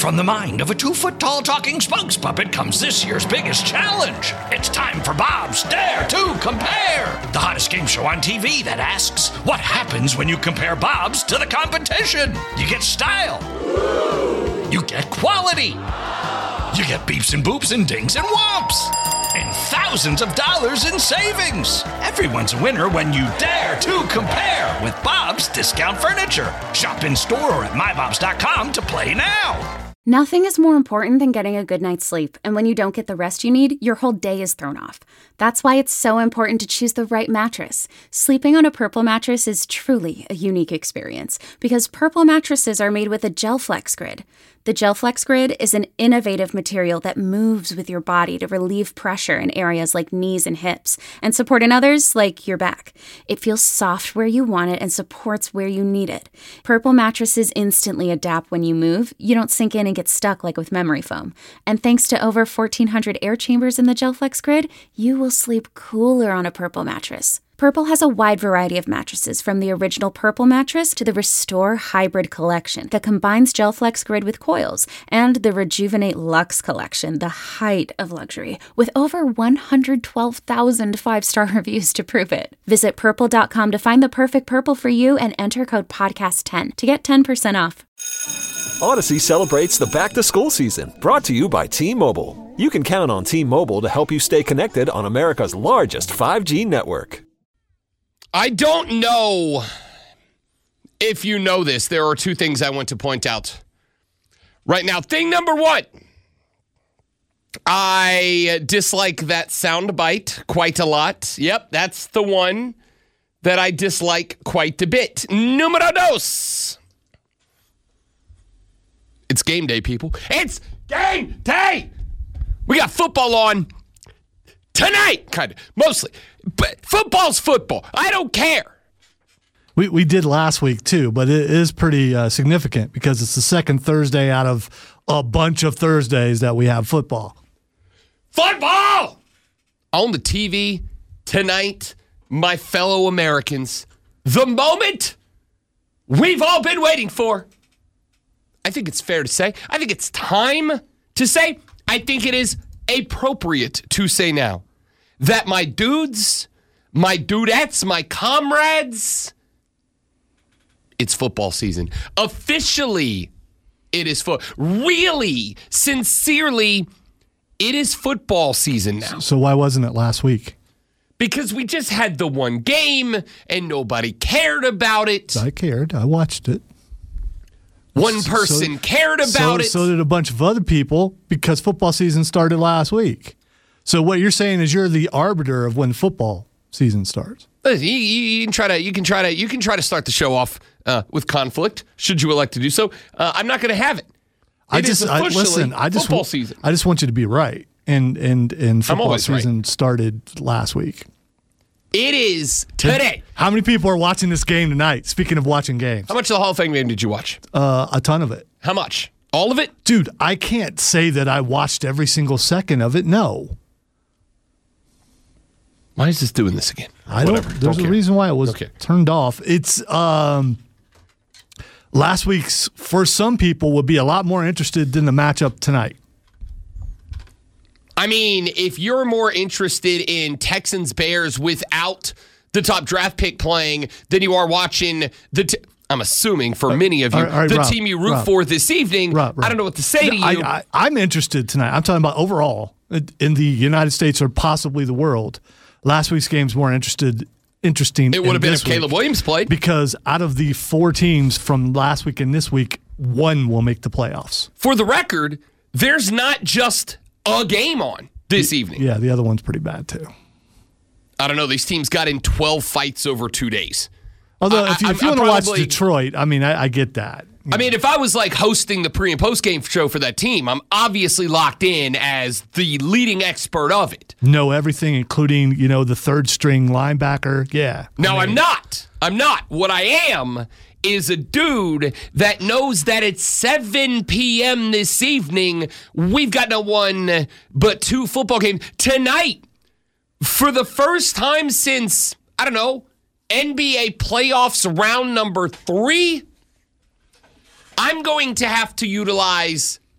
From the mind of a 2-foot-tall talking spokes puppet comes this year's biggest challenge. It's time for Bob's Dare to Compare, the hottest game show on TV that asks, what happens when you compare Bob's to the competition? You get style. You get quality. You get beeps and boops and dings and whomps. And thousands of dollars in savings. Everyone's a winner when you dare to compare with Bob's Discount Furniture. Shop in store or at mybobs.com to play now. Nothing is more important than getting a good night's sleep, and when you don't get the rest you need, your whole day is thrown off. That's why it's so important to choose the right mattress. Sleeping on a Purple mattress is truly a unique experience, because Purple mattresses are made with a GelFlex Grid. The GelFlex Grid is an innovative material that moves with your body to relieve pressure in areas like knees and hips, and support in others like your back. It feels soft where you want it and supports where you need it. Purple mattresses instantly adapt when you move. You don't sink in and get stuck like with memory foam. And thanks to over 1,400 air chambers in the GelFlex Grid, you will sleep cooler on a Purple mattress. Purple has a wide variety of mattresses, from the original Purple mattress to the Restore Hybrid collection that combines GelFlex Grid with coils, and the Rejuvenate Luxe collection, the height of luxury, with over 112,000 5-star reviews to prove it. Visit Purple.com to find the perfect Purple for you and enter code PODCAST10 to get 10% off. Odyssey celebrates the back-to-school season, brought to you by T-Mobile. You can count on T-Mobile to help you stay connected on America's largest 5G network. I don't know if you know this. There are two things I want to point out right now. Thing number one, I dislike that sound bite quite a lot. Yep, that's the one that I dislike quite a bit. Numero dos. It's game day, people. It's game day. We got football on tonight, kind of, mostly. But football's football. I don't care. We did last week, too, but it is pretty significant because it's the second Thursday out of a bunch of Thursdays that we have football. Football! On the TV tonight, my fellow Americans, the moment we've all been waiting for. I think it's fair to say. I think it's time to say. I think it is appropriate to say now that my dudes, my dudettes, my comrades, it's football season. Officially, it is really, sincerely, it is football season now. So why wasn't it last week? Because we just had the one game and nobody cared about it. I cared. I watched it. One person cared about it. So did a bunch of other people, because football season started last week. So what you're saying is you're the arbiter of when football season starts. You can try to start the show off with conflict, should you elect to do so. I'm not going to have it. Football season. I just want you to be right. And football season right. Started last week. It is today. How many people are watching this game tonight? Speaking of watching games. How much of the Hall of Fame game did you watch? A ton of it. How much? All of it? Dude, I can't say that I watched every single second of it. No. Why is this doing this again? There's a reason why it was turned off. It's last week's, for some people, would be a lot more interested than the matchup tonight. I mean, if you're more interested in Texans-Bears without the top draft pick playing than you are watching I'm assuming for many of you, team you root for this evening, I don't know what to say to you. I'm interested tonight. I'm talking about overall in the United States or possibly the world. Last week's game's more interesting. It would have been if Caleb Williams played. Because out of the 4 teams from last week and this week, 1 will make the playoffs. For the record, there's not just a game on this evening. Yeah, the other one's pretty bad too. I don't know. These teams got in 12 fights over 2 days. Although, if you want to watch Detroit, I mean, I get that. I mean, if I was like hosting the pre- and post-game show for that team, I'm obviously locked in as the leading expert of it. Know everything, including, the third-string linebacker. Yeah. No, I'm not. What I am is a dude that knows that it's 7 p.m. this evening. We've got no 1 but 2 football games tonight. For the first time since, I don't know, NBA playoffs round number 3, I'm going to have to utilize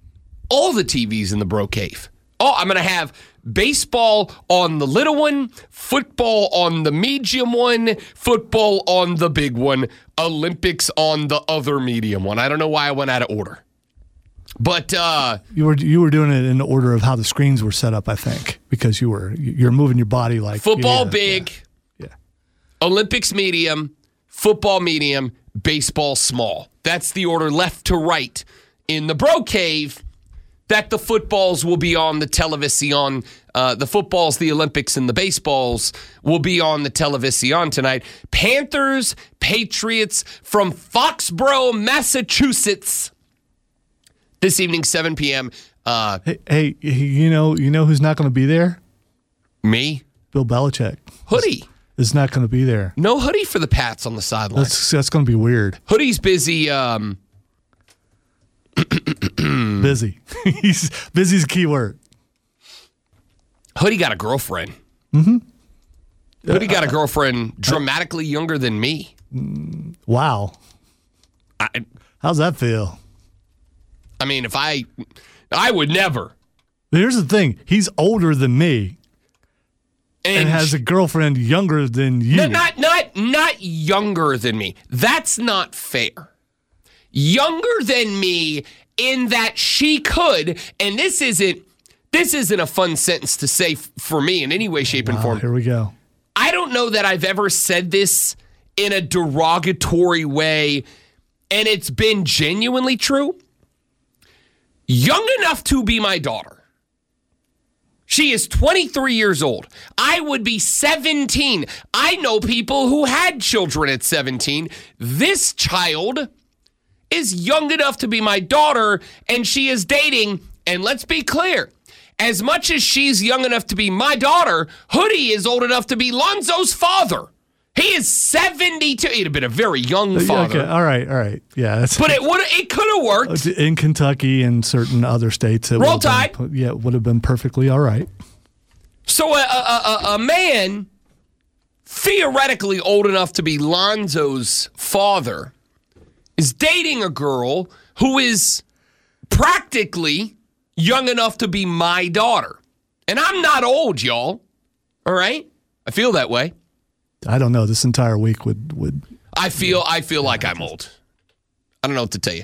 all the TVs in the Bro Cave. Oh, I'm going to have baseball on the little one, football on the medium one, football on the big one, Olympics on the other medium one. I don't know why I went out of order. But you were doing it in the order of how the screens were set up, I think, because you're moving your body like football big, Olympics medium, football medium, baseball small. That's the order left to right in the Bro Cave. That the footballs will be on the television. The footballs, the Olympics, and the baseballs will be on the television tonight. Panthers, Patriots from Foxborough, Massachusetts. This evening, 7 p.m. Hey, you know who's not going to be there? Me? Bill Belichick. Hoodie is not going to be there. No Hoodie for the Pats on the sideline. That's going to be weird. Hoodie's busy. Busy. Busy's a key word. Hoodie got a girlfriend. Mm-hmm. Hoodie got a girlfriend dramatically younger than me. Wow. How's that feel? I mean, if I would never. Here's the thing. He's older than me and has a girlfriend younger than you. Not younger than me. That's not fair. Younger than me in that she could, and this isn't a fun sentence to say for me in any way, shape, and form. Here we go. I don't know that I've ever said this in a derogatory way, and it's been genuinely true. Young enough to be my daughter. She is 23 years old. I would be 17. I know people who had children at 17. This child is young enough to be my daughter, and she is dating, and let's be clear, as much as she's young enough to be my daughter, Hoodie is old enough to be Lonzo's father. He is 72. He'd have been a very young father. Okay. All right. Yeah, but it could have worked. In Kentucky and certain other states. Roll Tide. It would have been perfectly all right. So a man theoretically old enough to be Lonzo's father is dating a girl who is practically young enough to be my daughter. And I'm not old, y'all. All right? I feel that way. I don't know. This entire week would I feel like I'm old. I don't know what to tell you.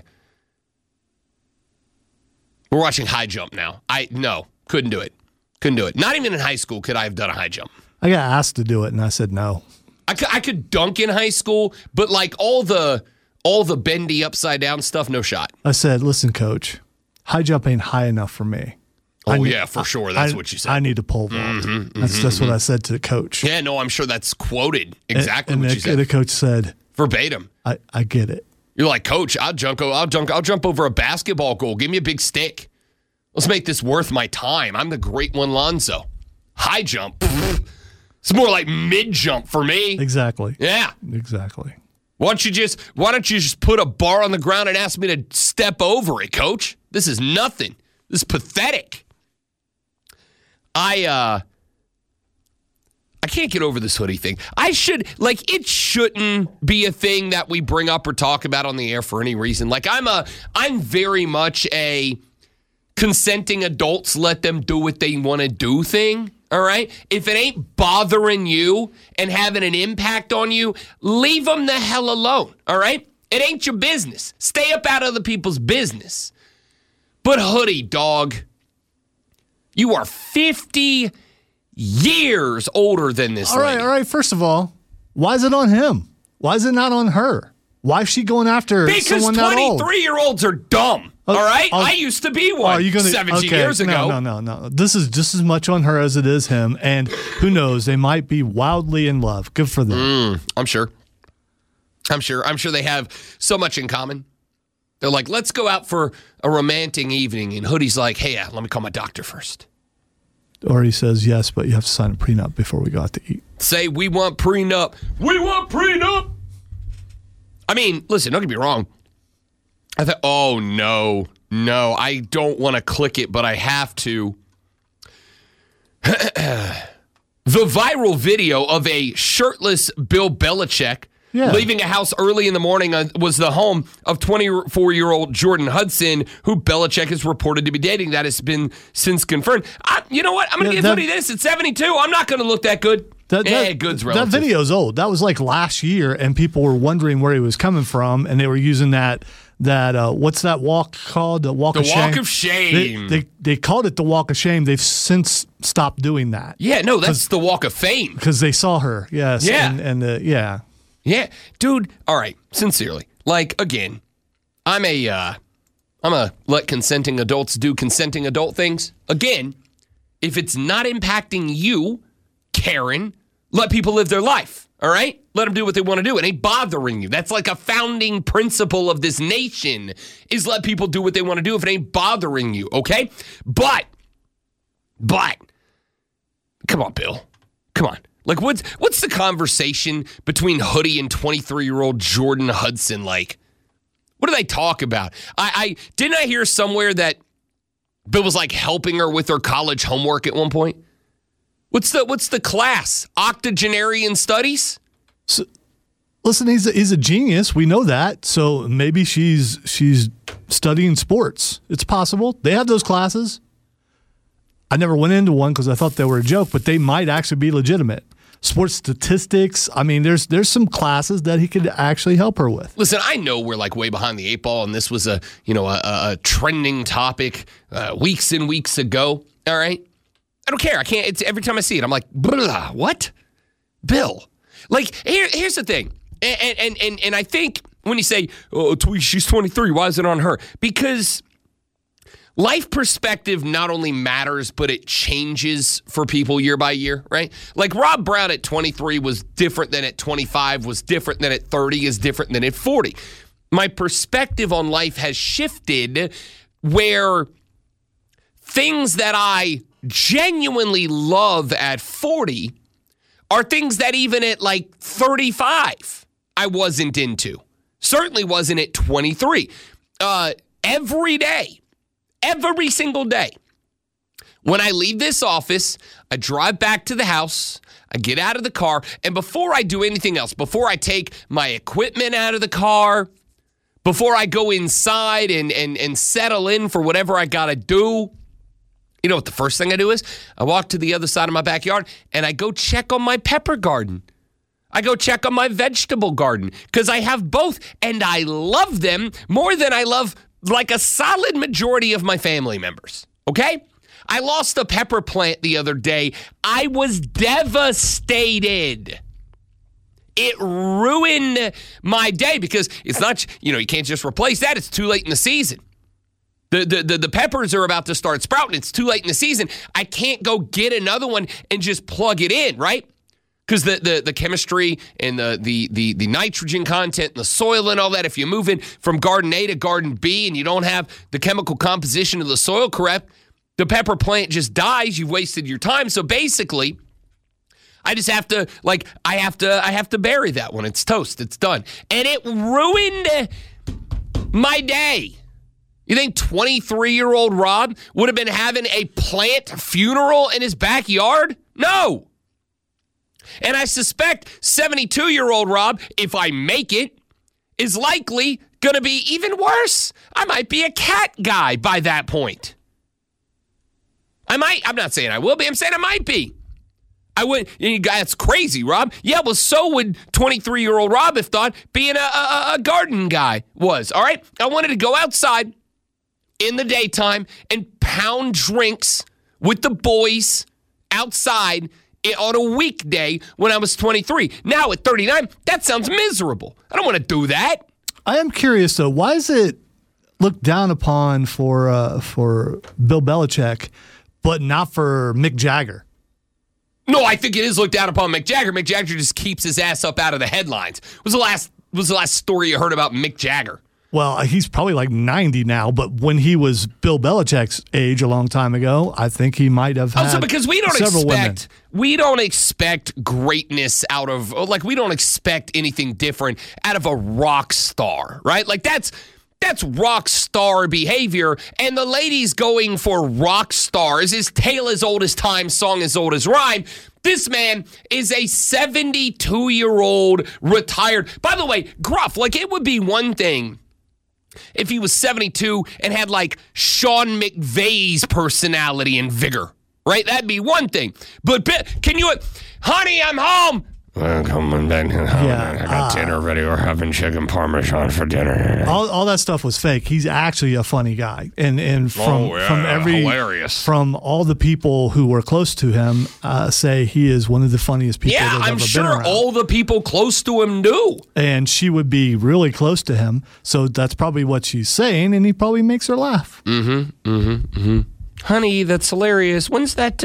We're watching high jump now. Couldn't do it. Not even in high school could I have done a high jump. I got asked to do it, and I said no. I could dunk in high school, but like all the bendy upside down stuff, no shot. I said, listen, coach, high jump ain't high enough for me. For sure. That's what you said. I need to pole vault. That's what I said to the coach. Yeah, no, I'm sure that's quoted exactly what you said. And the coach said, verbatim. I get it. You're like, Coach, I'll jump over a basketball goal. Give me a big stick. Let's make this worth my time. I'm the great one, Lonzo. High jump. It's more like mid jump for me. Exactly. Yeah. Exactly. Why don't you just put a bar on the ground and ask me to step over it, Coach? This is nothing. This is pathetic. I can't get over this Hoodie thing. It shouldn't be a thing that we bring up or talk about on the air for any reason. Like I'm very much a consenting adults, let them do what they want to do thing. All right? If it ain't bothering you and having an impact on you, leave them the hell alone. All right? It ain't your business. Stay up out of other people's business. But Hoodie, dog, you are 50 years older than this lady. All right. First of all, why is it on him? Why is it not on her? Why is she going after someone that old? Because 23-year-olds are dumb. All right? I used to be one 17 years ago. No. This is just as much on her as it is him. And who knows? They might be wildly in love. Good for them. I'm sure they have so much in common. They're like, let's go out for a romantic evening. And Hoodie's like, hey, let me call my doctor first. Or he says, yes, but you have to sign a prenup before we go out to eat. Say, we want prenup. We want prenup. I mean, listen, don't get me wrong. I thought, oh, no, I don't want to click it, but I have to. The viral video of a shirtless Bill Belichick Leaving a house early in the morning was the home of 24-year-old Jordan Hudson, who Belichick is reported to be dating. That has been since confirmed. You know what? I'm going to give Hoodie this. At 72, I'm not going to look that good. Good's relative. That video's old. That was like last year, and people were wondering where he was coming from, and they were using that what's that walk called? The walk of shame. The walk of shame. They called it the walk of shame. They've since stopped doing that. Yeah, no, that's the walk of fame. Because they saw her. Yes. Yeah. Yeah. Yeah, dude. All right. Sincerely, like again, I'm a let consenting adults do consenting adult things. Again, if it's not impacting you, Karen, let people live their life, all right? Let them do what they want to do. It ain't bothering you. That's like a founding principle of this nation is let people do what they want to do if it ain't bothering you, okay? But, come on, Bill. Come on. Like, what's the conversation between Hoodie and 23-year-old Jordan Hudson like? What do they talk about? Didn't I hear somewhere that Bill was like helping her with her college homework at one point? What's the class? Octogenarian studies? So, listen, he's a genius. We know that. So maybe she's studying sports. It's possible. They have those classes. I never went into one because I thought they were a joke, but they might actually be legitimate. Sports statistics. I mean, there's some classes that he could actually help her with. Listen, I know we're like way behind the eight ball, and this was a trending topic weeks and weeks ago. All right. I don't care. I can't. It's every time I see it, I'm like, what? Bill. Like, here's the thing. And I think when you say, oh, she's 23, why is it on her? Because life perspective not only matters, but it changes for people year by year, right? Like Rob Brown at 23 was different than at 25, was different than at 30, is different than at 40. My perspective on life has shifted where things that I genuinely love at 40 are things that even at like 35 I wasn't into. Certainly wasn't at 23. Every day, every single day, when I leave this office, I drive back to the house, I get out of the car, and before I do anything else, before I take my equipment out of the car, before I go inside and settle in for whatever I got to do, you know what the first thing I do is? I walk to the other side of my backyard and I go check on my pepper garden. I go check on my vegetable garden because I have both and I love them more than I love like a solid majority of my family members. Okay? I lost a pepper plant the other day. I was devastated. It ruined my day because it's not, you can't just replace that. It's too late in the season. The peppers are about to start sprouting. It's too late in the season. I can't go get another one and just plug it in, right? Because the chemistry and the nitrogen content and the soil and all that, if you move in from garden A to garden B and you don't have the chemical composition of the soil correct, the pepper plant just dies. You've wasted your time. So basically, I just have to I have to bury that one. It's toast. It's done. And it ruined my day. You think 23-year-old Rob would have been having a plant funeral in his backyard? No. And I suspect 72-year-old Rob, if I make it, is likely going to be even worse. I might be a cat guy by that point. I'm not saying I will be. I'm saying I might be. I would. That's crazy, Rob. Yeah, well, so would 23-year-old Rob have thought being a garden guy was. All right? I wanted to go outside in the daytime and pound drinks with the boys outside on a weekday when I was 23. Now at 39, that sounds miserable. I don't want to do that. I am curious, though. Why is it looked down upon for Bill Belichick, but not for Mick Jagger? No, I think it is looked down upon Mick Jagger. Mick Jagger just keeps his ass up out of the headlines. What was the last story you heard about Mick Jagger? Well, he's probably like 90 now, but when he was Bill Belichick's age a long time ago, I think he might have had because we don't expect greatness out of, we don't expect anything different out of a rock star, right? Like that's that's rock star behavior. And the ladies going for rock stars is tale as old as time, song as old as rhyme. This man is a 72-year-old retired. By the way, gruff. Like, it would be one thing if he was 72 and had, like, Sean McVay's personality and vigor, right? That'd be one thing. But, can you, honey, I'm home. I'm coming back home. I got dinner ready. We're having chicken parmesan for dinner. All that stuff was fake. He's actually a funny guy, and from hilarious. From all the people who were close to him, say he is one of the funniest people. Yeah, I'm sure all the people close to him do. And she would be really close to him, so that's probably what she's saying, and he probably makes her laugh. Honey, that's hilarious. When's that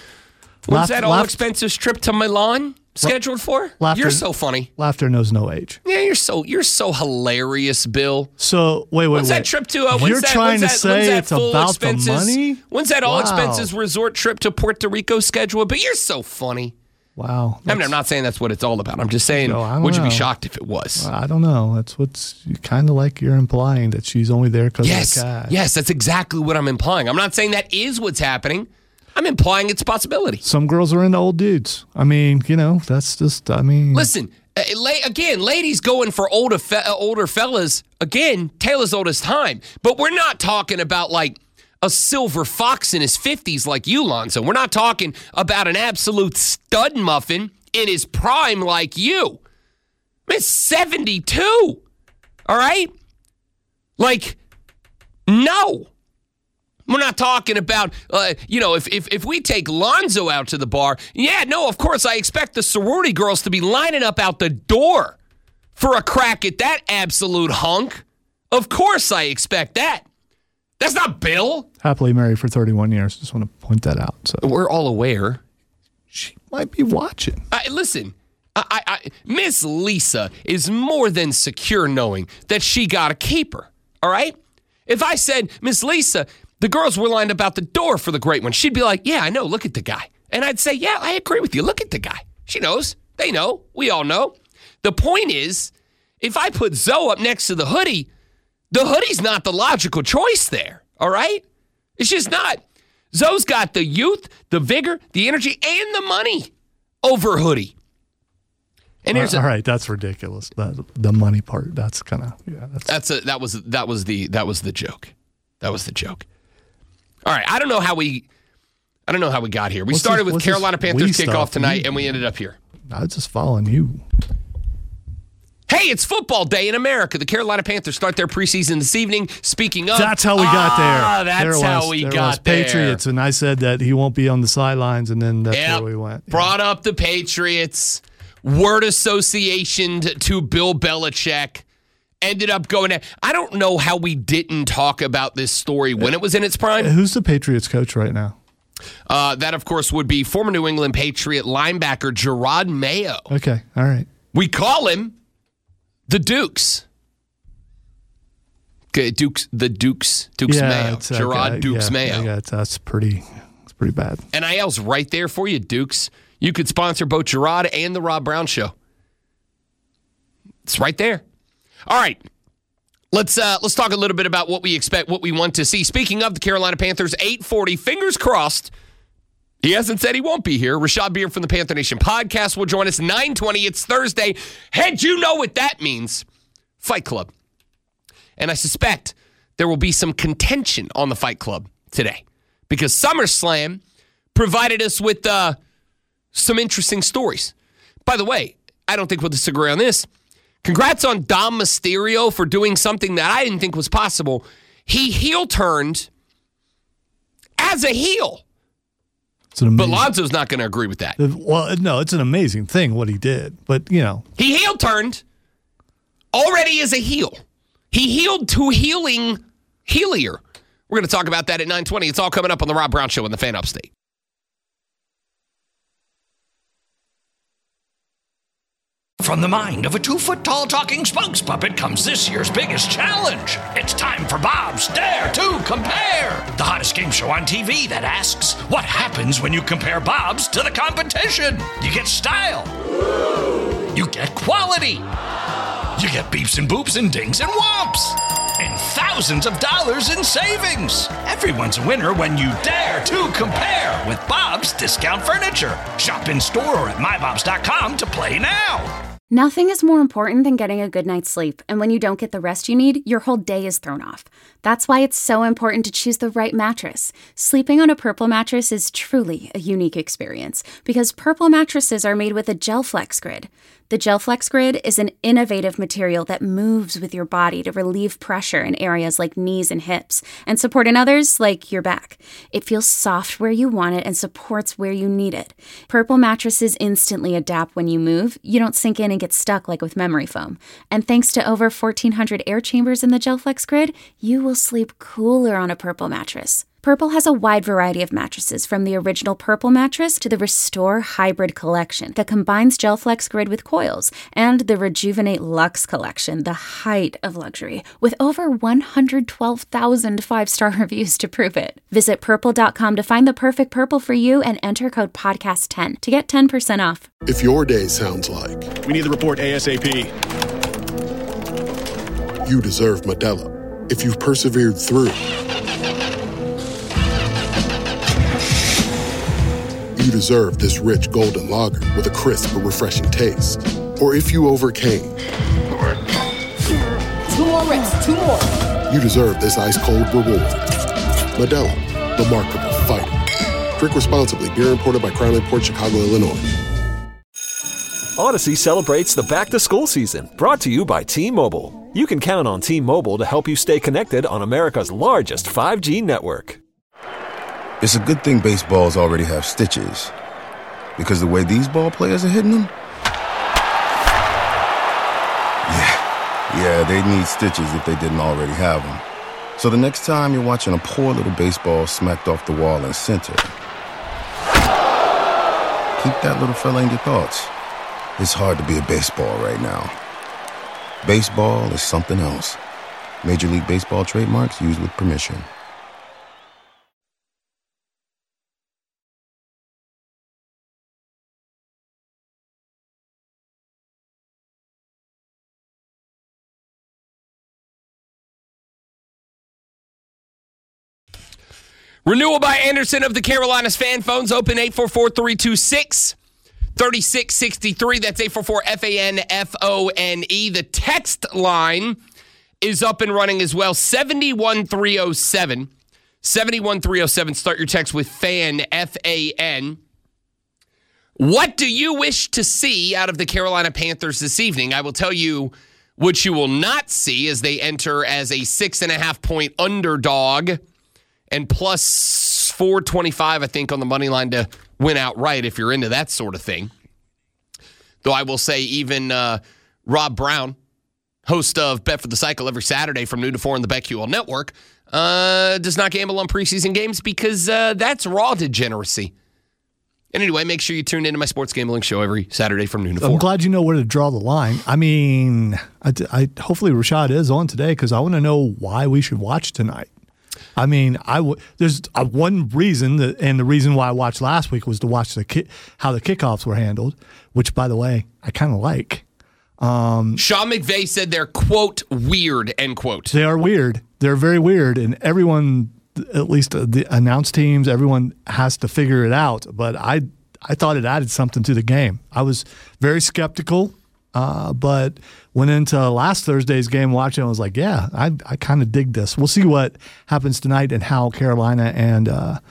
all expenses trip to Milan scheduled for? You're so funny. Laughter knows no age. Yeah, you're so hilarious, Bill. So wait. When's that trip to? You're trying to say it's about the money? When's that all expenses resort trip to Puerto Rico scheduled? But you're so funny. Wow. I mean, I'm not saying that's what it's all about. I'm just saying, would you be shocked if it was? I don't know. That's what's kind of like you're implying, that she's only there because of the cash. Yes, that's exactly what I'm implying. I'm not saying that is what's happening. I'm implying it's a possibility. Some girls are into old dudes. I mean, that's just, Listen, again, ladies going for older fellas, again, tale as old as time. But we're not talking about, like, a silver fox in his 50s like you, Lonzo. We're not talking about an absolute stud muffin in his prime like you. It's 72. All right? Like, no. We're not talking about, if we take Lonzo out to the bar, of course, I expect the sorority girls to be lining up out the door for a crack at that absolute hunk. Of course I expect that. That's not Bill. Happily married for 31 years. Just want to point that out. So we're all aware. She might be watching. Listen, Miss Lisa is more than secure knowing that she got a keeper, all right? If I said, Miss Lisa, the girls were lined up out the door for the great one, she'd be like, yeah, I know, look at the guy. And I'd say, yeah, I agree with you, look at the guy. She knows, they know, we all know. The point is, if I put Zoe up next to the hoodie's not the logical choice there, all right? It's just not. Zoe's got the youth, the vigor, the energy, and the money over hoodie. And here's all right, that's ridiculous. The money part, that's kind of that was the joke. That was the joke. All right, I don't know how we got here. We started with Carolina Panthers kickoff tonight, and we ended up here. I was just following you. Hey, it's football day in America. The Carolina Panthers start their preseason this evening. Speaking of... That's how we got there. That's how we got there. Patriots, and I said that he won't be on the sidelines, and then that's where we went. Yeah. Brought up the Patriots. Word association to Bill Belichick. Ended up going... I don't know how we didn't talk about this story when it was in its prime. Who's the Patriots coach right now? That, of course, would be former New England Patriot linebacker Gerard Mayo. Okay, all right. We call him the Dukes. Okay, Dukes Mayo. Gerard Dukes Mayo. Yeah, that's pretty bad. NIL's right there for you, Dukes. You could sponsor both Gerard and the Rob Brown Show. It's right there. All right. Let's talk a little bit about what we expect, what we want to see. Speaking of the Carolina Panthers, 8:40, fingers crossed. He hasn't said he won't be here. Rashad Beer from the Panther Nation podcast will join us 9:20. It's Thursday. Head, you know what that means. Fight Club. And I suspect there will be some contention on the Fight Club today because SummerSlam provided us with some interesting stories. By the way, I don't think we'll disagree on this. Congrats on Dom Mysterio for doing something that I didn't think was possible. He heel turned as a heel. But Lonzo's not going to agree with that. Well, no, it's an amazing thing what he did. But, He heel turned already as a heel. He healed to healier. We're going to talk about that at 9:20. It's all coming up on the Rob Brown Show in the Fan Upstate. From the mind of a 2-foot-tall talking spokes puppet comes this year's biggest challenge. It's time for Bob's Dare to Compare, the hottest game show on TV that asks, what happens when you compare Bob's to the competition? You get style. You get quality. You get beeps and boops and dings and whomps. And thousands of dollars in savings. Everyone's a winner when you dare to compare with Bob's Discount Furniture. Shop in store or at mybobs.com to play now. Nothing is more important than getting a good night's sleep, and when you don't get the rest you need, your whole day is thrown off. That's why it's so important to choose the right mattress. Sleeping on a Purple mattress is truly a unique experience because Purple mattresses are made with a GelFlex Grid. The GelFlex Grid is an innovative material that moves with your body to relieve pressure in areas like knees and hips and support in others like your back. It feels soft where you want it and supports where you need it. Purple mattresses instantly adapt when you move. You don't sink in and get stuck like with memory foam. And thanks to over 1,400 air chambers in the GelFlex Grid, you will sleep cooler on a Purple mattress. Purple has a wide variety of mattresses, from the original Purple mattress to the Restore Hybrid collection that combines GelFlex Grid with coils, and the Rejuvenate Luxe collection, the height of luxury, with over 112,000 five-star reviews to prove it. Visit purple.com to find the perfect Purple for you and enter code podcast10 to get 10% off. If your day sounds like we need the report ASAP, you deserve Modelo. If you've persevered through, you deserve this rich golden lager with a crisp but refreshing taste. Or if you overcame. 2 more reps, 2 more. You deserve this ice-cold reward. Modelo, the Remarkable Fighter. Drink responsibly. Beer imported by Crown Imports, Chicago, Illinois. Odyssey celebrates the back-to-school season, brought to you by T-Mobile. You can count on T-Mobile to help you stay connected on America's largest 5G network. It's a good thing baseballs already have stitches, because the way these ball players are hitting them, yeah, they'd need stitches if they didn't already have them. So the next time you're watching a poor little baseball smacked off the wall in center, keep that little fella in your thoughts. It's hard to be a baseball right now. Baseball is something else. Major League Baseball trademarks used with permission. Renewal by Anderson of the Carolinas fan. Phones open 844-326-3663. That's 844-FANFONE. The text line is up and running as well. 71307. 71307. Start your text with FAN, F-A-N. What do you wish to see out of the Carolina Panthers this evening? I will tell you what you will not see as they enter as a 6.5-point underdog. And plus 425, I think, on the money line to win outright if you're into that sort of thing. Though I will say even Rob Brown, host of Bet for the Cycle every Saturday from noon to 4 on the BetQL Network, does not gamble on preseason games because that's raw degeneracy. And anyway, make sure you tune into my sports gambling show every Saturday from noon to 4. I'm glad you know where to draw the line. I mean, hopefully Rashad is on today because I want to know why we should watch tonight. I mean, there's one reason, and the reason why I watched last week was to watch how the kickoffs were handled, which, by the way, I kind of like. Sean McVay said they're, quote, weird, end quote. They are weird. They're very weird, and everyone, at least the announced teams, everyone has to figure it out. But I thought it added something to the game. I was very skeptical, but went into last Thursday's game watching. I was like, yeah, I kind of dig this. We'll see what happens tonight and how Carolina and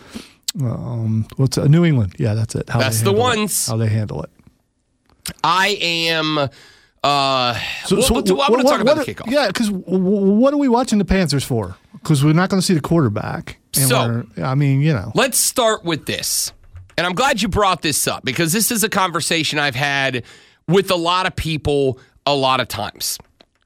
New England. Yeah, that's it. That's the ones. How they handle it. I am. I want to talk about the kickoff. Yeah, because what are we watching the Panthers for? Because we're not going to see the quarterback. Let's start with this. And I'm glad you brought this up because this is a conversation I've had with a lot of people a lot of times.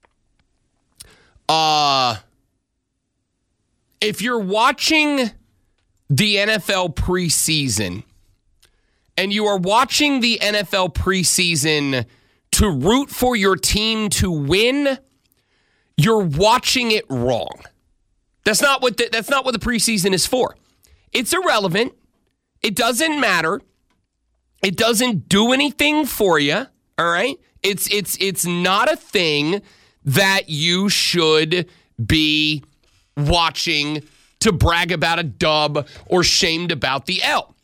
If you're watching the NFL preseason and you are watching the NFL preseason to root for your team to win, you're watching it wrong. That's not what the preseason is for. It's irrelevant. It doesn't matter. It doesn't do anything for you. All right? It's not a thing that you should be watching to brag about a dub or shamed about the L.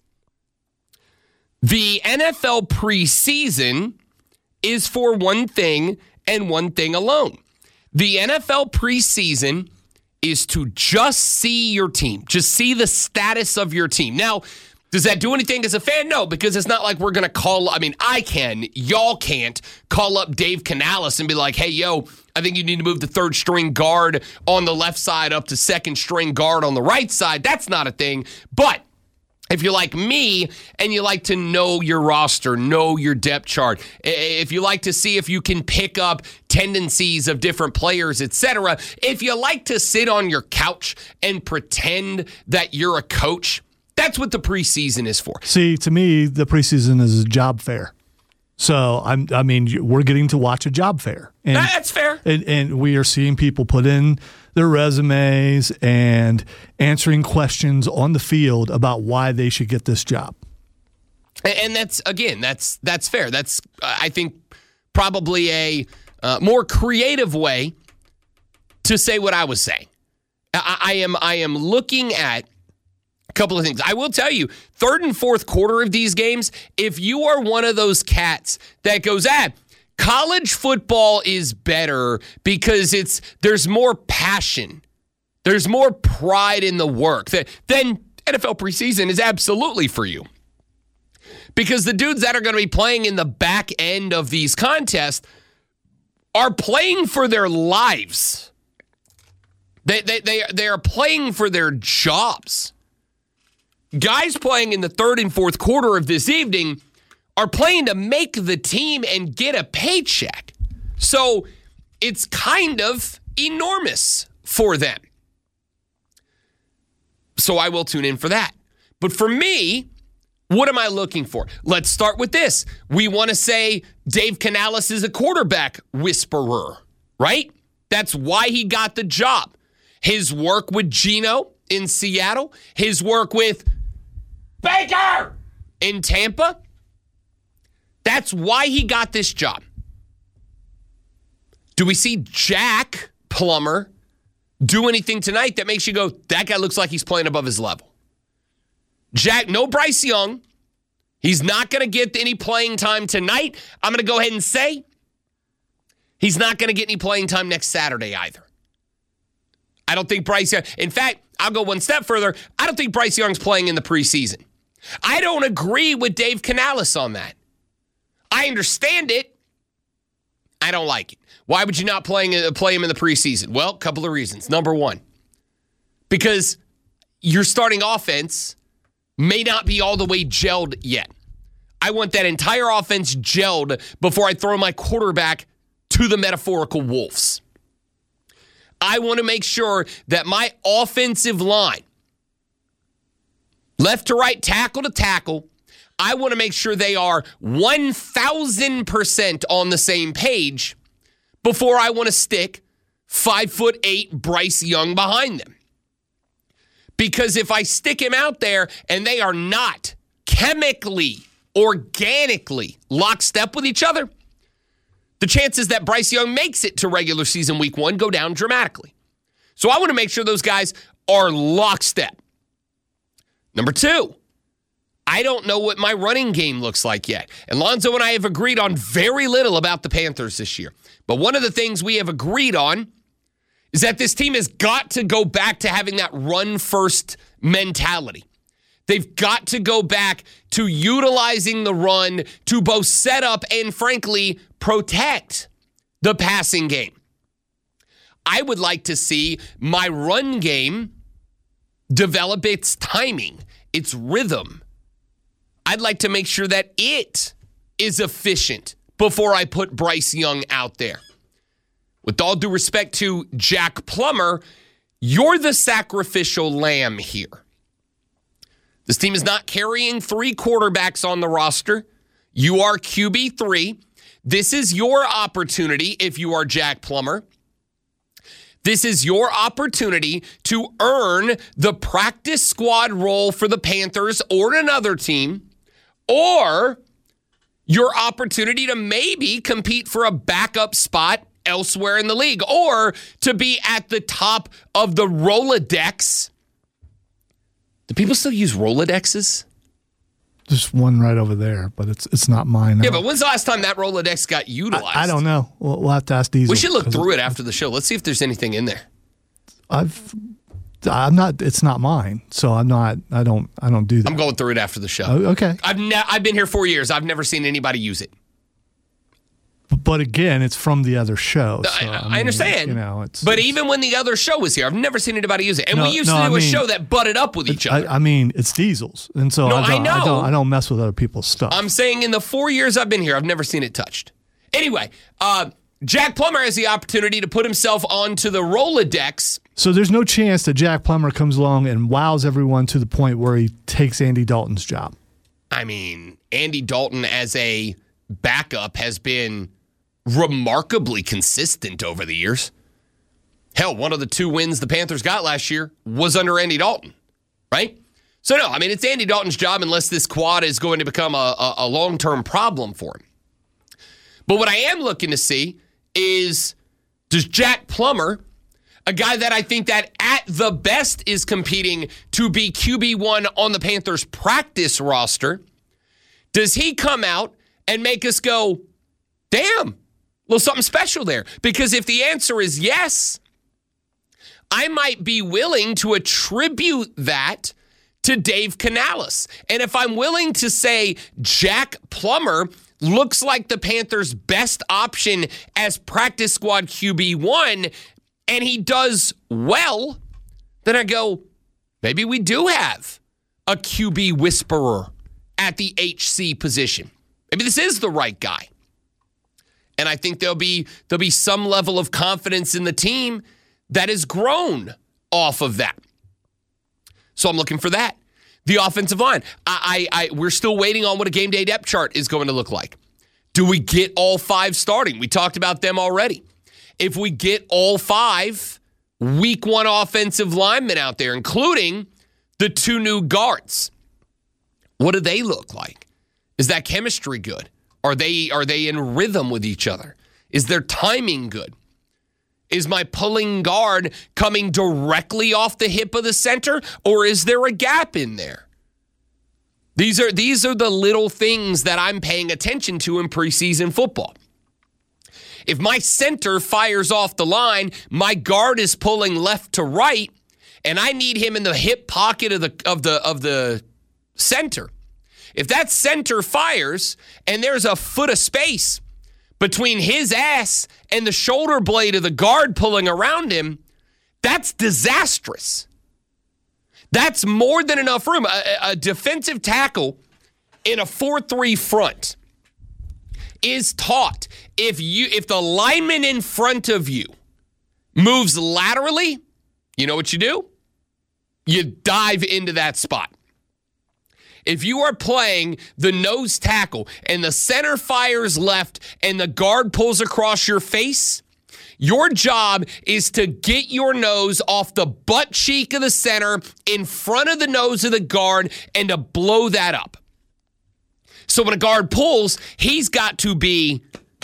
The NFL preseason is for one thing and one thing alone. The NFL preseason is to just see your team, just see the status of your team. Now, does that do anything as a fan? No, because it's not like we're going to call, I can, y'all can't call up Dave Canales and be like, hey, yo, I think you need to move the third string guard on the left side up to second string guard on the right side. That's not a thing. But if you're like me and you like to know your roster, know your depth chart, if you like to see if you can pick up tendencies of different players, etc., if you like to sit on your couch and pretend that you're a coach, that's what the preseason is for. See, to me, the preseason is a job fair. So, we're getting to watch a job fair. And, that's fair. And we are seeing people put in their resumes and answering questions on the field about why they should get this job. And that's fair. That's, I think, probably a more creative way to say what I was saying. I am looking at a couple of things. I will tell you, third and fourth quarter of these games, if you are one of those cats that goes, college football is better because there's more passion. There's more pride in the work. Then NFL preseason is absolutely for you. Because the dudes that are going to be playing in the back end of these contests are playing for their lives. They are playing for their jobs. Guys playing in the third and fourth quarter of this evening are playing to make the team and get a paycheck. So it's kind of enormous for them. So I will tune in for that. But for me, what am I looking for? Let's start with this. We want to say Dave Canales is a quarterback whisperer, right? That's why he got the job. His work with Geno in Seattle, his work with Baker in Tampa, that's why he got this job. Do we see Jack Plummer do anything tonight that makes you go, that guy looks like he's playing above his level? Jack, no Bryce Young. He's not going to get any playing time tonight. I'm going to go ahead and say he's not going to get any playing time next Saturday either. I don't think Bryce Young, in fact, I'll go one step further. I don't think Bryce Young's playing in the preseason. I don't agree with Dave Canales on that. I understand it. I don't like it. Why would you not play him in the preseason? Well, a couple of reasons. Number one, because your starting offense may not be all the way gelled yet. I want that entire offense gelled before I throw my quarterback to the metaphorical wolves. I want to make sure that my offensive line, left to right, tackle to tackle, I want to make sure they are 1,000% on the same page before I want to stick 5'8" Bryce Young behind them. Because if I stick him out there and they are not chemically, organically lockstep with each other, the chances that Bryce Young makes it to regular season week 1 go down dramatically. So I want to make sure those guys are lockstep. Number 2, I don't know what my running game looks like yet. And Lonzo and I have agreed on very little about the Panthers this year. But one of the things we have agreed on is that this team has got to go back to having that run-first mentality. They've got to go back to utilizing the run to both set up and, frankly, protect the passing game. I would like to see my run game develop its timing, its rhythm. I'd like to make sure that it is efficient before I put Bryce Young out there. With all due respect to Jack Plummer, you're the sacrificial lamb here. This team is not carrying 3 quarterbacks on the roster. You are QB3. This is your opportunity if you are Jack Plummer. This is your opportunity to earn the practice squad role for the Panthers or another team, or your opportunity to maybe compete for a backup spot elsewhere in the league or to be at the top of the Rolodex. Do people still use Rolodexes? Just one right over there, but it's not mine. Yeah, but when's the last time that Rolodex got utilized? I don't know. We'll have to ask Diesel. We should look through it after the show. Let's see if there's anything in there. I'm not. It's not mine, so I'm not. I don't do that. I'm going through it after the show. Okay. I've been here 4 years. I've never seen anybody use it. But again, it's from the other show. So, I understand. It's even when the other show was here, I've never seen anybody use it. And we used to do a show that butted up with each other. It's Diesel's, and so I know. I don't mess with other people's stuff. I'm saying in the 4 years I've been here, I've never seen it touched. Anyway, Jack Plummer has the opportunity to put himself onto the Rolodex. So there's no chance that Jack Plummer comes along and wows everyone to the point where he takes Andy Dalton's job. I mean, Andy Dalton as a backup has been remarkably consistent over the years. Hell, one of the 2 wins the Panthers got last year was under Andy Dalton, right? So, no, I mean, it's Andy Dalton's job unless this quad is going to become a long-term problem for him. But what I am looking to see is, does Jack Plummer, a guy that I think that at the best is competing to be QB1 on the Panthers practice roster, does he come out and make us go, damn, a little something special there? Because if the answer is yes, I might be willing to attribute that to Dave Canales. And if I'm willing to say Jack Plummer looks like the Panthers' best option as practice squad QB1, and he does well, then I go, maybe we do have a QB whisperer at the HC position. Maybe this is the right guy. And I think there'll be some level of confidence in the team that has grown off of that. So I'm looking for that. The offensive line. We're still waiting on what a game day depth chart is going to look like. Do we get all 5 starting? We talked about them already. If we get all 5 week 1 offensive linemen out there, including the 2 new guards, what do they look like? Is that chemistry good? Are they in rhythm with each other? Is their timing good? Is my pulling guard coming directly off the hip of the center, or is there a gap in there? These are the little things that I'm paying attention to in preseason football. If my center fires off the line, my guard is pulling left to right, and I need him in the hip pocket of the center. If that center fires and there's a foot of space between his ass and the shoulder blade of the guard pulling around him, that's disastrous. That's more than enough room. A defensive tackle in a 4-3 front is taught if the lineman in front of you moves laterally, you know what you do? You dive into that spot. If you are playing the nose tackle and the center fires left and the guard pulls across your face, your job is to get your nose off the butt cheek of the center in front of the nose of the guard and to blow that up. So when a guard pulls, he's got to be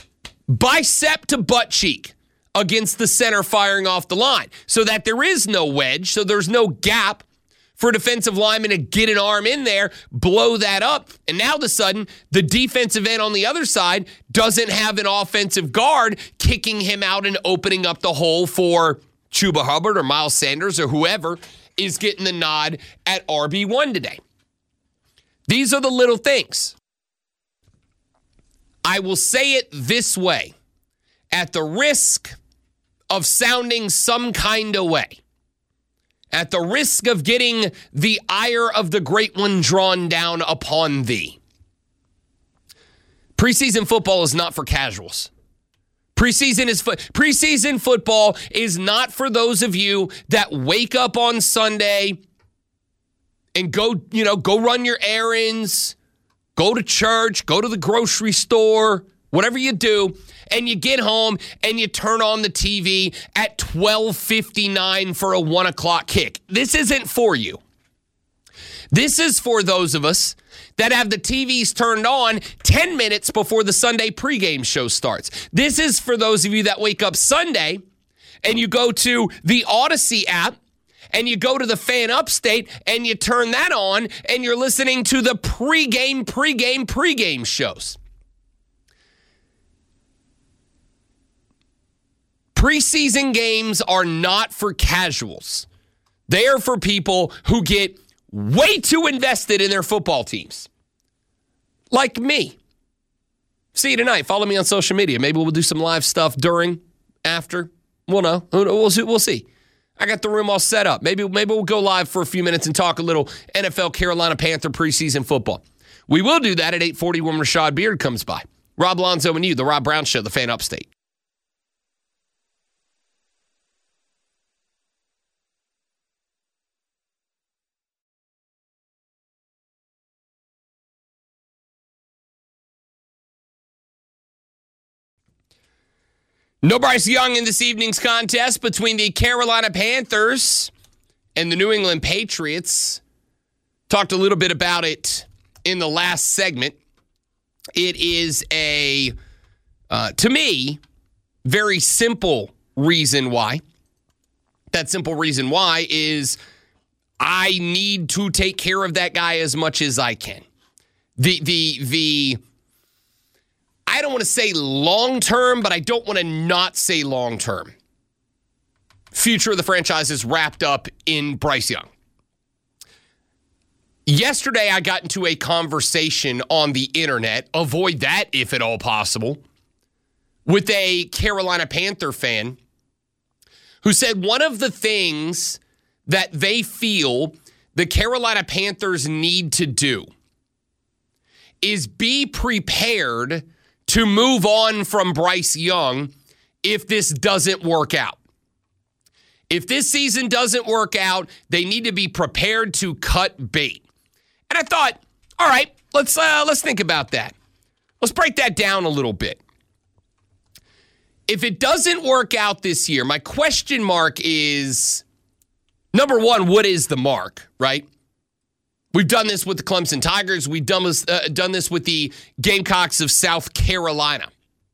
bicep to butt cheek against the center firing off the line so that there is no wedge, so there's no gap for a defensive lineman to get an arm in there, blow that up, and now all of a sudden, the defensive end on the other side doesn't have an offensive guard kicking him out and opening up the hole for Chuba Hubbard or Miles Sanders or whoever is getting the nod at RB1 today. These are the little things. I will say it this way, at the risk of sounding some kind of way, at the risk of getting the ire of the great one drawn down upon thee. Preseason football is not for casuals. Preseason football is not for those of you that wake up on Sunday and go run your errands, go to church, go to the grocery store, whatever you do, and you get home and you turn on the TV at 12:59 for a 1 o'clock kick. This isn't for you. This is for those of us that have the TVs turned on 10 minutes before the Sunday pregame show starts. This is for those of you that wake up Sunday and you go to the Odyssey app and you go to the Fan Upstate and you turn that on and you're listening to the pregame shows. Preseason games are not for casuals. They are for people who get way too invested in their football teams. Like me. See you tonight. Follow me on social media. Maybe we'll do some live stuff during, after. We'll know. We'll see. I got the room all set up. Maybe we'll go live for a few minutes and talk a little NFL Carolina Panther preseason football. We will do that at 8:40 when Rashad Beard comes by. Rob Lonzo and you, the Rob Brown Show, the Fan Upstate. No Bryce Young in this evening's contest between the Carolina Panthers and the New England Patriots. Talked a little bit about it in the last segment. It is a, to me, very simple reason why. That simple reason why is I need to take care of that guy as much as I can. I don't want to say long-term, but I don't want to not say long-term. Future of the franchise is wrapped up in Bryce Young. Yesterday, I got into a conversation on the internet, avoid that if at all possible, with a Carolina Panther fan who said one of the things that they feel the Carolina Panthers need to do is be prepared to move on from Bryce Young if this doesn't work out. If this season doesn't work out, they need to be prepared to cut bait. And I thought, all right, let's think about that. Let's break that down a little bit. If it doesn't work out this year, my question mark is, number one, what is the mark, right? We've done this with the Clemson Tigers. We've done this with the Gamecocks of South Carolina.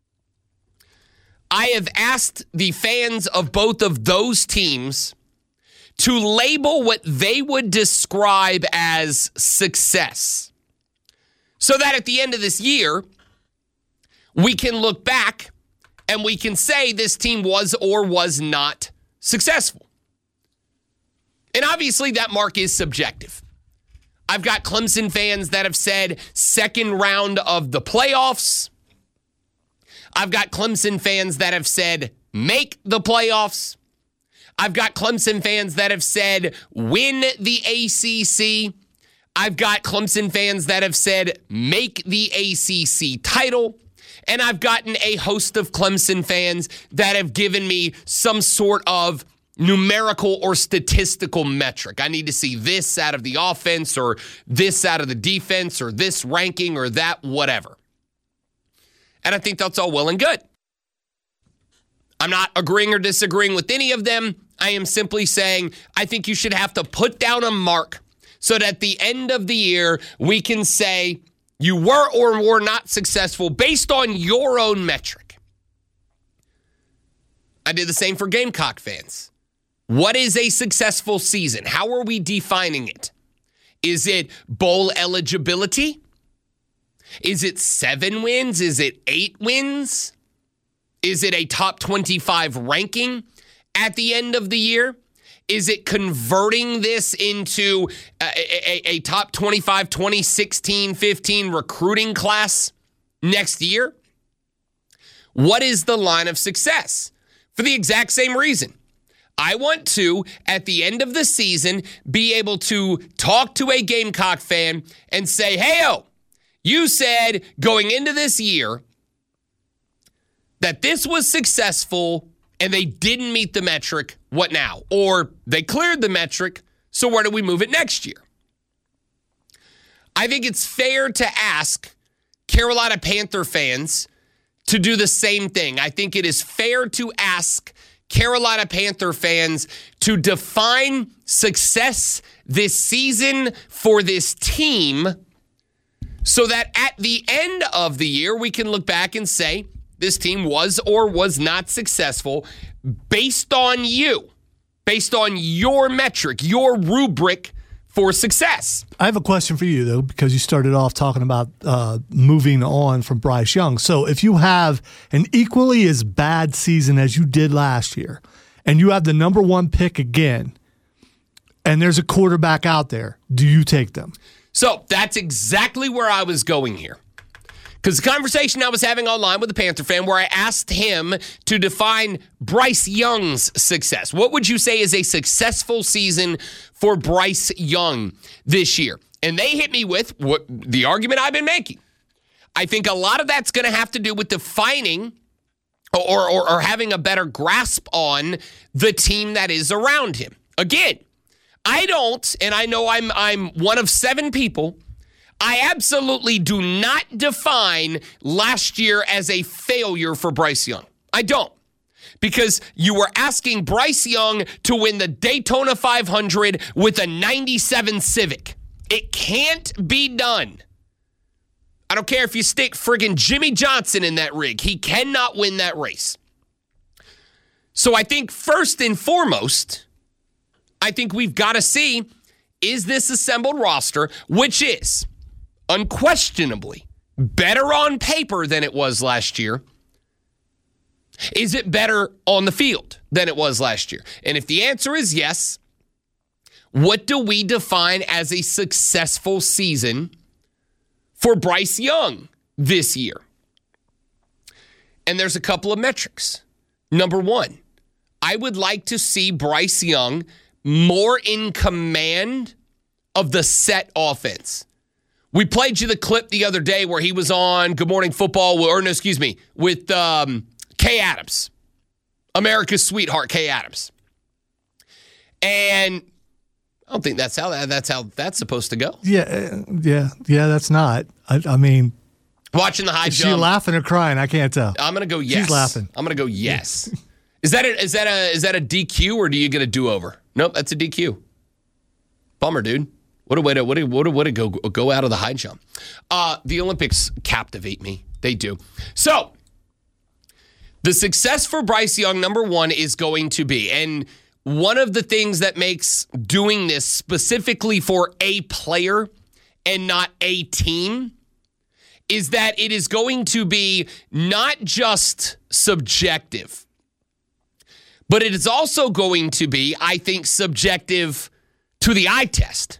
I have asked the fans of both of those teams to label what they would describe as success, so that at the end of this year, we can look back and we can say this team was or was not successful. And obviously that mark is subjective. I've got Clemson fans that have said second round of the playoffs. I've got Clemson fans that have said make the playoffs. I've got Clemson fans that have said win the ACC. I've got Clemson fans that have said make the ACC title. And I've gotten a host of Clemson fans that have given me some sort of numerical or statistical metric. I need to see this out of the offense or this out of the defense or this ranking or that, whatever. And I think that's all well and good. I'm not agreeing or disagreeing with any of them. I am simply saying I think you should have to put down a mark so that at the end of the year, we can say you were or were not successful based on your own metric. I did the same for Gamecock fans. What is a successful season? How are we defining it? Is it bowl eligibility? Is it 7 wins? Is it 8 wins? Is it a top 25 ranking at the end of the year? Is it converting this into a top 25, 2016, 15 recruiting class next year? What is the line of success? For the exact same reason. I want to, at the end of the season, be able to talk to a Gamecock fan and say, hey-o, you said going into this year that this was successful and they didn't meet the metric. What now? Or they cleared the metric, so where do we move it next year? I think it's fair to ask Carolina Panther fans to do the same thing. I think it is fair to ask Carolina Panther fans to define success this season for this team so that at the end of the year, we can look back and say this team was or was not successful based on you, based on your metric, your rubric for success. I have a question for you, though, because you started off talking about moving on from Bryce Young. So if you have an equally as bad season as you did last year, and you have the number one pick again, and there's a quarterback out there, do you take them? So that's exactly where I was going here. Because the conversation I was having online with a Panther fan where I asked him to define Bryce Young's success. What would you say is a successful season for Bryce Young this year? And they hit me with the argument I've been making. I think a lot of that's going to have to do with defining or having a better grasp on the team that is around him. Again, I don't, and I know I'm one of 7 people, I absolutely do not define last year as a failure for Bryce Young. I don't. Because you were asking Bryce Young to win the Daytona 500 with a 97 Civic. It can't be done. I don't care if you stick friggin' Jimmy Johnson in that rig. He cannot win that race. So I think first and foremost, I think we've got to see, is this assembled roster, which is unquestionably better on paper than it was last year, is it better on the field than it was last year? And if the answer is yes, what do we define as a successful season for Bryce Young this year? And there's a couple of metrics. Number one, I would like to see Bryce Young more in command of the set offense. We played you the clip the other day where he was on Good Morning Football, with Kay Adams, America's sweetheart, Kay Adams. And I don't think that's how that's supposed to go. Yeah, that's not. I mean, watching the high jump. Is she laughing or crying? I can't tell. I'm gonna go yes. She's laughing. I'm gonna go yes. Is that a DQ or do you get a do-over? Nope, that's a DQ. Bummer, dude. What a way to go out of the high jump. The Olympics captivate me. They do. So, the success for Bryce Young, number one, is going to be, and one of the things that makes doing this specifically for a player and not a team is that it is going to be not just subjective, but it is also going to be, I think, subjective to the eye test.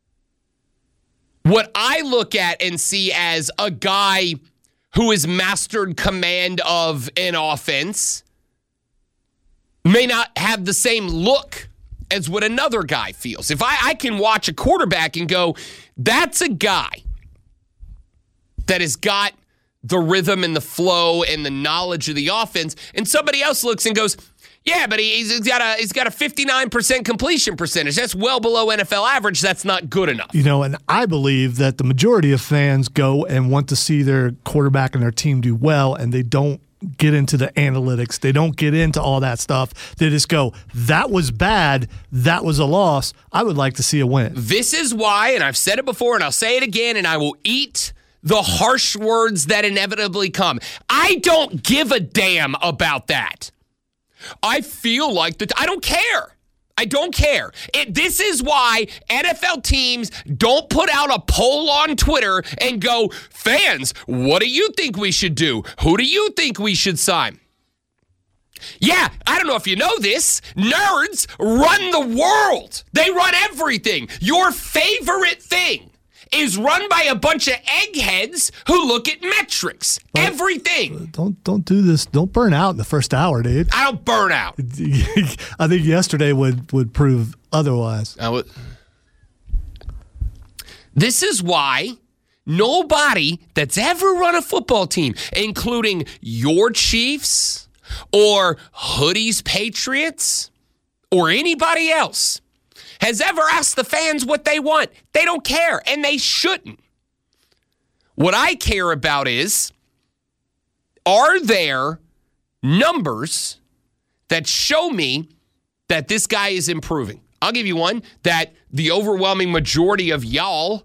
What I look at and see as a guy who has mastered command of an offense may not have the same look as what another guy feels. If I can watch a quarterback and go, that's a guy that has got the rhythm and the flow and the knowledge of the offense, and somebody else looks and goes, yeah, but he's got a 59% completion percentage. That's well below NFL average. That's not good enough. You know, and I believe that the majority of fans go and want to see their quarterback and their team do well, and they don't get into the analytics. They don't get into all that stuff. They just go, that was bad. That was a loss. I would like to see a win. This is why, and I've said it before, and I'll say it again, and I will eat the harsh words that inevitably come. I don't give a damn about that. I feel like that. I don't care. I don't care. This is why NFL teams don't put out a poll on Twitter and go, fans, what do you think we should do? Who do you think we should sign? Yeah, I don't know if you know this. Nerds run the world. They run everything. Your favorite thing is run by a bunch of eggheads who look at metrics. But everything. Don't do this. Don't burn out in the first hour, dude. I don't burn out. I think yesterday would prove otherwise. This is why nobody that's ever run a football team, including your Chiefs or Hoodie's Patriots or anybody else, has ever asked the fans what they want. They don't care, and they shouldn't. What I care about is, are there numbers that show me that this guy is improving. I'll give you one that the overwhelming majority of y'all,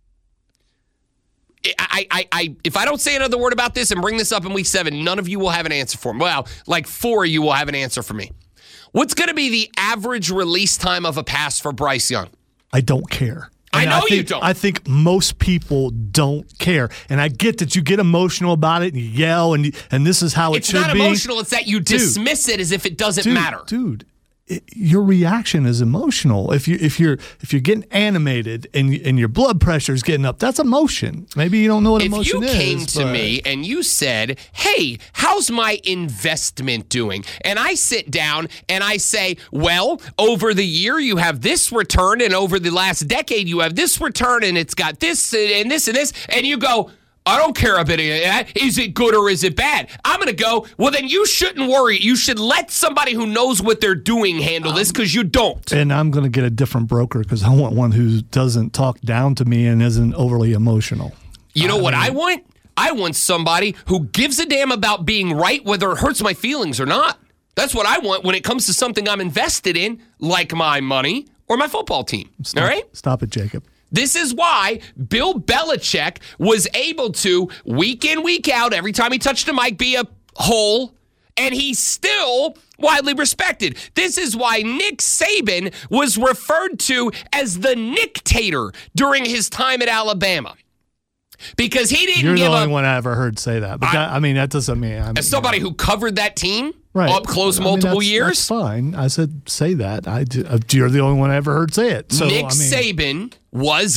if I don't say another word about this and bring this up in week 7, none of you will have an answer for me. Well, like 4 of you will have an answer for me. What's going to be the average release time of a pass for Bryce Young? I don't care. I know you don't. I think most people don't care. And I get that you get emotional about it and you yell and this is how it should be. It's not emotional. It's that you dismiss it as if it doesn't matter. Dude, your reaction is emotional. If you're getting animated and your blood pressure is getting up, that's emotion. Maybe you don't know what emotion is. If you came to me and you said, hey, how's my investment doing? And I sit down and I say, well, over the year you have this return and over the last decade you have this return and it's got this and this and this. And you go, I don't care a bit of that. Is it good or is it bad? I'm going to go, well, then you shouldn't worry. You should let somebody who knows what they're doing handle this because you don't. And I'm going to get a different broker because I want one who doesn't talk down to me and isn't overly emotional. You know what I want? I want somebody who gives a damn about being right, whether it hurts my feelings or not. That's what I want when it comes to something I'm invested in, like my money or my football team. All right? Stop it, Jacob. This is why Bill Belichick was able to, week in, week out, every time he touched a mic, be a hole, and he's still widely respected. This is why Nick Saban was referred to as the Nick-tator during his time at Alabama. Because he didn't You're give the up. only one I ever heard say that. But that doesn't mean... as somebody who covered that team up close multiple years. That's fine. I said say that. You're the only one I ever heard say it. So, Nick Saban was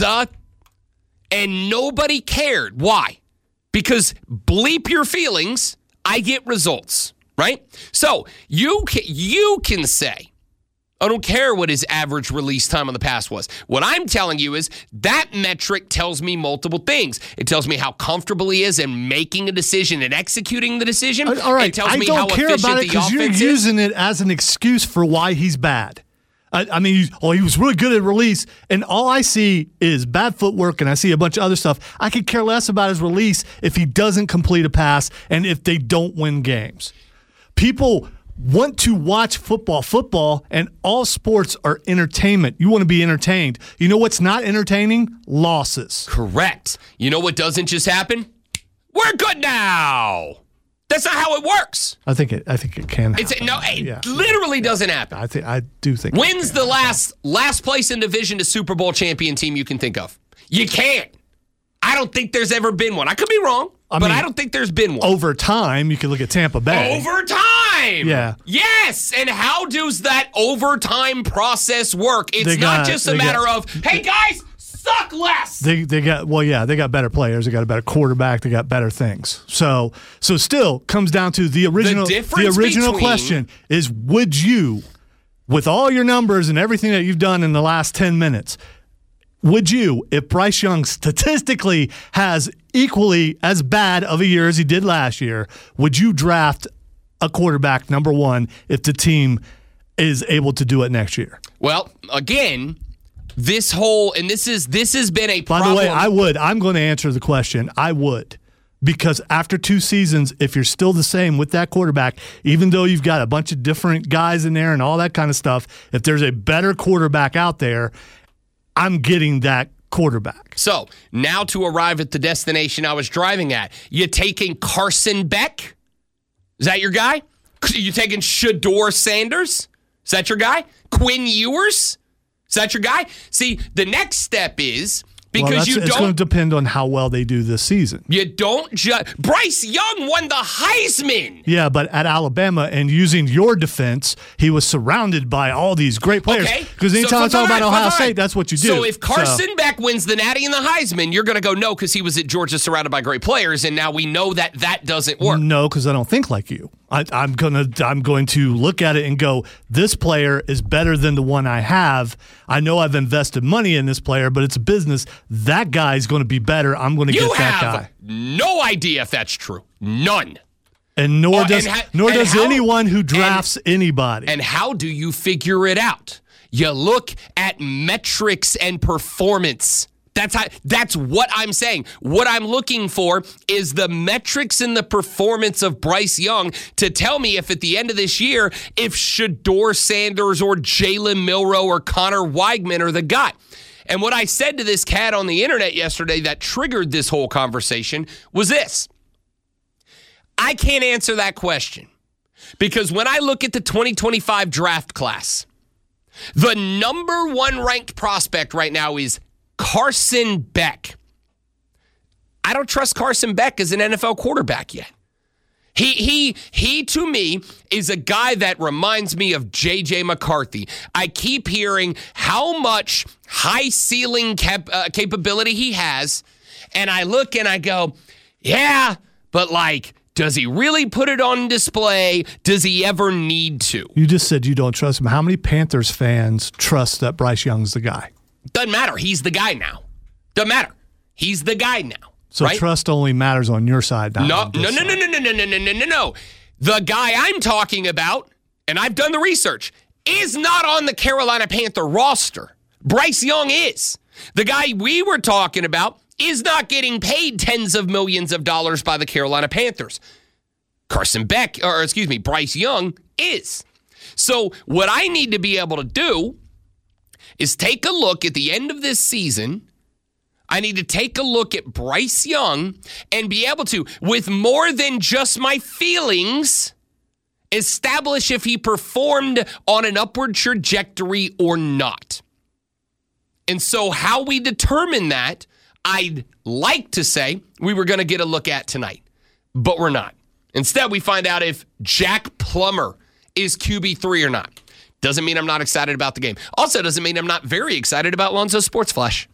and nobody cared. Why? Because bleep your feelings, I get results, right? So you can say, I don't care what his average release time on the pass was. What I'm telling you is that metric tells me multiple things. It tells me how comfortable he is in making a decision and executing the decision. All right, it tells me I how don't care efficient about it because you're using it as an excuse for why he's bad. I mean, he was really good at release, and all I see is bad footwork, and I see a bunch of other stuff. I could care less about his release if he doesn't complete a pass and if they don't win games. People want to watch football, and all sports are entertainment. You want to be entertained. You know what's not entertaining? Losses. Correct. You know what doesn't just happen? We're good now. That's not how it works. I think it can happen. It literally doesn't happen. I do think. When's the last place in division to Super Bowl champion team you can think of? You can't. I don't think there's ever been one. I could be wrong, but I don't think there's been one. Over time, you can look at Tampa Bay. Over time. Yeah. Yes. And how does that overtime process work? It's not just a matter of, hey, guys, suck less. They got better players. They got a better quarterback. They got better things. So still comes down to the original question is, would you, with all your numbers and everything that you've done in the last 10 minutes, would you, if Bryce Young statistically has equally as bad of a year as he did last year, would you draft a quarterback number one if the team is able to do it next year? Well, again, this has been a problem. By the way, I would. I'm going to answer the question. I would. Because after 2 seasons, if you're still the same with that quarterback, even though you've got a bunch of different guys in there and all that kind of stuff, if there's a better quarterback out there, I'm getting that quarterback. So now to arrive at the destination I was driving at, you taking Carson Beck? Is that your guy? You taking Shedeur Sanders? Is that your guy? Quinn Ewers? Is that your guy? See, the next step is because it's going to depend on how well they do this season. You don't just Bryce Young won the Heisman. Yeah, but at Alabama and using your defense, he was surrounded by all these great players. Because anytime I talk about Ohio State, that's what you do. So if Carson Beck wins the Natty and the Heisman, you're going to go no because he was at Georgia surrounded by great players, and now we know that doesn't work. No, because I don't think like you. I'm going to look at it and go, this player is better than the one I have. I know I've invested money in this player, but it's a business. That guy is going to be better. I'm going to get that guy. No idea if that's true. None. And nor does anyone who drafts anybody. And how do you figure it out? You look at metrics and performance That's what I'm saying. What I'm looking for is the metrics and the performance of Bryce Young to tell me if at the end of this year, if Shedeur Sanders or Jalen Milroe or Connor Weigman are the guy. And what I said to this cat on the internet yesterday that triggered this whole conversation was this. I can't answer that question because when I look at the 2025 draft class, the number one ranked prospect right now is Carson Beck. I don't trust Carson Beck as an NFL quarterback yet. He to me is a guy that reminds me of J.J. McCarthy. I keep hearing how much high ceiling capability he has, and I look and I go, yeah, but like, does he really put it on display? Does he ever need to? You just said you don't trust him. How many Panthers fans trust that Bryce Young's the guy? Doesn't matter. He's the guy now. Doesn't matter. He's the guy now. So right? Trust only matters on your side. No. The guy I'm talking about, and I've done the research, is not on the Carolina Panther roster. Bryce Young is. The guy we were talking about is not getting paid tens of millions of dollars by the Carolina Panthers. Bryce Young is. So what I need to be able to do is take a look at the end of this season. I need to take a look at Bryce Young and be able to, with more than just my feelings, establish if he performed on an upward trajectory or not. And so how we determine that, I'd like to say we were going to get a look at tonight, but we're not. Instead, we find out if Jack Plummer is QB3 or not. Doesn't mean I'm not excited about the game. Also doesn't mean I'm not very excited about Lonzo's Sports Flash.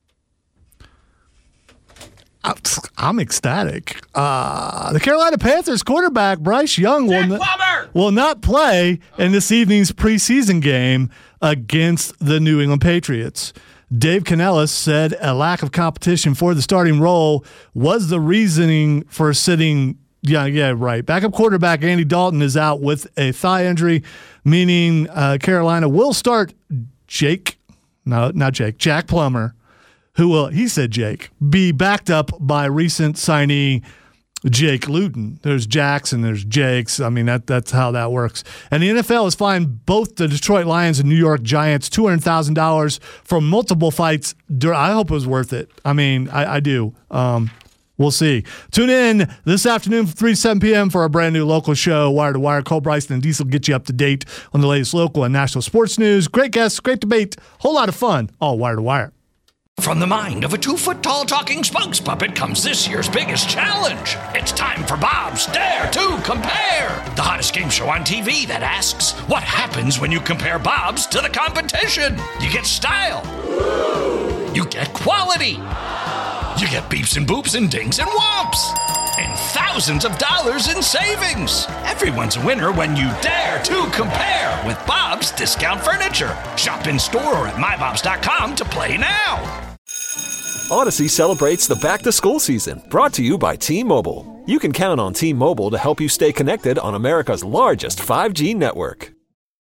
I'm ecstatic. The Carolina Panthers quarterback, Bryce Young, will not play in this evening's preseason game against the New England Patriots. Dave Canellis said a lack of competition for the starting role was the reasoning for sitting. Yeah, right. Backup quarterback Andy Dalton is out with a thigh injury, meaning Carolina will start Jack Plummer, who will, he said Jake, be backed up by recent signee Jake Luton. There's Jacks and there's Jakes. I mean, that's how that works. And the NFL has fined both the Detroit Lions and New York Giants $200,000 for multiple fights. I hope it was worth it. I mean, I do. We'll see. Tune in this afternoon from 3 to 7 p.m. for our brand new local show, Wire to Wire. Cole Bryson and Diesel get you up to date on the latest local and national sports news. Great guests, great debate, whole lot of fun, all Wire to Wire. From the mind of a 2-foot-tall talking spokes puppet comes this year's biggest challenge. It's time for Bob's Dare to Compare, the hottest game show on TV that asks, what happens when you compare Bob's to the competition? You get style. You get quality. You get beeps and boops and dings and whomps. And thousands of dollars in savings. Everyone's a winner when you dare to compare with Bob's Discount Furniture. Shop in store or at mybobs.com to play now. Odyssey celebrates the back-to-school season, brought to you by T-Mobile. You can count on T-Mobile to help you stay connected on America's largest 5G network.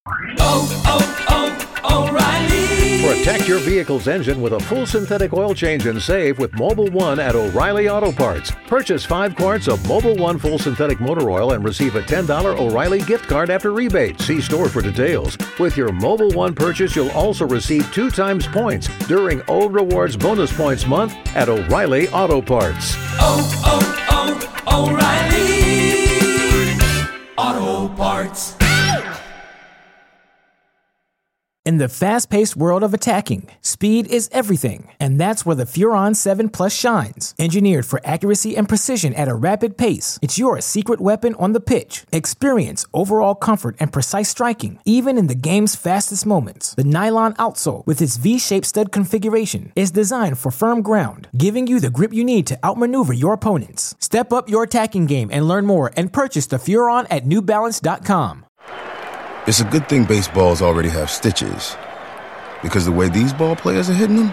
O'Reilly. Protect your vehicle's engine with a full synthetic oil change and save with Mobil 1 at O'Reilly Auto Parts. Purchase 5 quarts of Mobil 1 full synthetic motor oil and receive a $10 O'Reilly gift card after rebate. See store for details. With your Mobil 1 purchase, you'll also receive 2 times points during O Rewards Bonus Points Month at O'Reilly Auto Parts. O'Reilly Auto Parts. In the fast-paced world of attacking, speed is everything, and that's where the Furon 7 Plus shines. Engineered for accuracy and precision at a rapid pace, it's your secret weapon on the pitch. Experience overall comfort and precise striking, even in the game's fastest moments. The nylon outsole, with its V-shaped stud configuration, is designed for firm ground, giving you the grip you need to outmaneuver your opponents. Step up your attacking game and learn more and purchase the Furon at NewBalance.com. It's a good thing baseballs already have stitches, because the way these ball players are hitting them,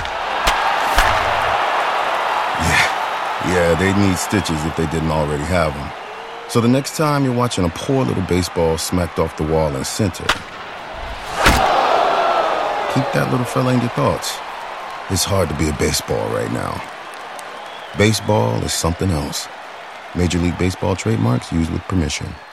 yeah, they'd need stitches if they didn't already have them. So the next time you're watching a poor little baseball smacked off the wall in center, keep that little fella in your thoughts. It's hard to be a baseball right now. Baseball is something else. Major League Baseball trademarks used with permission.